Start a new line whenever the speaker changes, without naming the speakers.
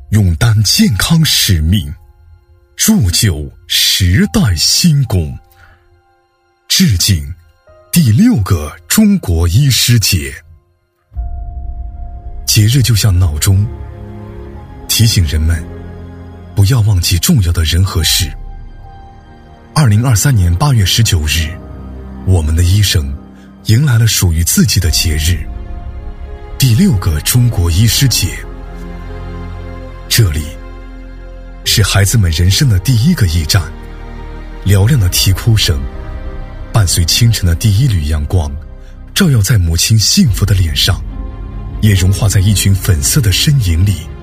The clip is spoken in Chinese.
勇担健康使命，铸就时代新功。致敬第6个中国医师节。节日就像闹钟，提醒人们不要忘记重要的人和事。2023年8月19日，我们的医生迎来了属于自己的节日，第6个中国医师节。这里是孩子们人生的第一个驿站，嘹亮的啼哭声伴随清晨的第一缕阳光，照耀在母亲幸福的脸上，也融化在一群粉色的身影里。